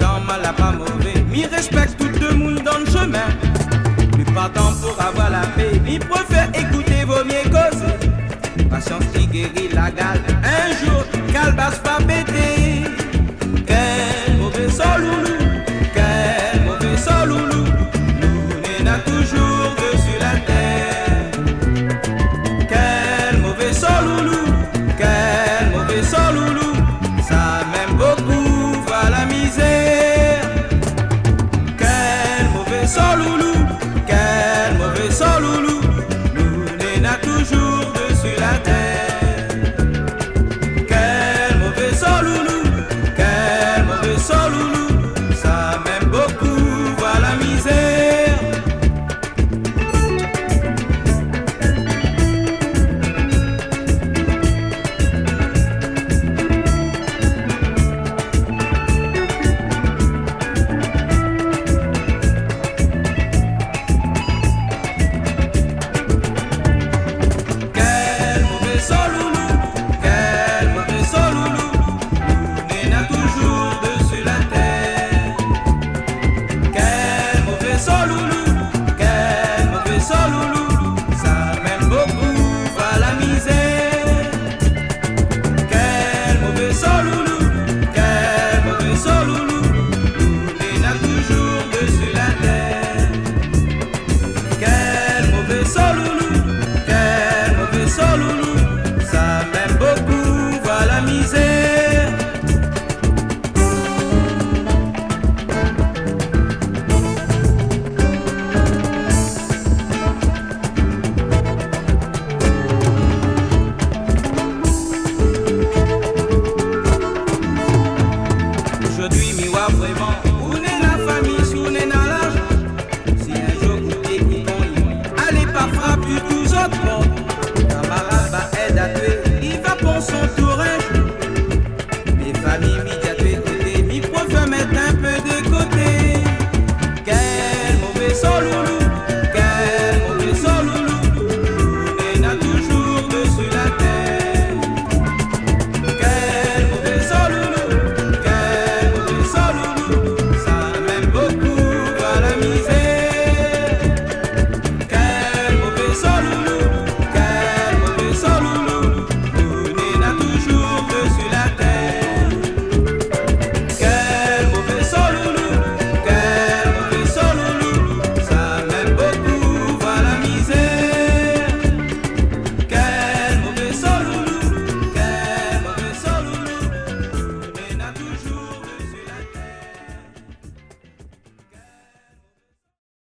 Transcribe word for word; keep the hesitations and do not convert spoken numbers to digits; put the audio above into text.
tant mal à pas mauvais. Mi respecte tout le monde dans le chemin. Plus partant pour avoir la paix. Mi préfère écouter vos mieux causes. Patience qui guérit la gale. Un jour, Calbas va péter. Quel mauvais sol loulou. Quel mauvais sol loulou. Nous n'a toujours dessus la terre. Quel mauvais sol loulou. Quel mauvais sol loulou. Ça m'aime beaucoup, va la misère. Quel mauvais sol loulou. Quel mauvais sol loulou. Nous n'a toujours dessus la terre. Quel mauvais sol loulou. Quel mauvais sol loulou. Ça m'aime beaucoup, va la misère. Aujourd'hui, mi wa vraiment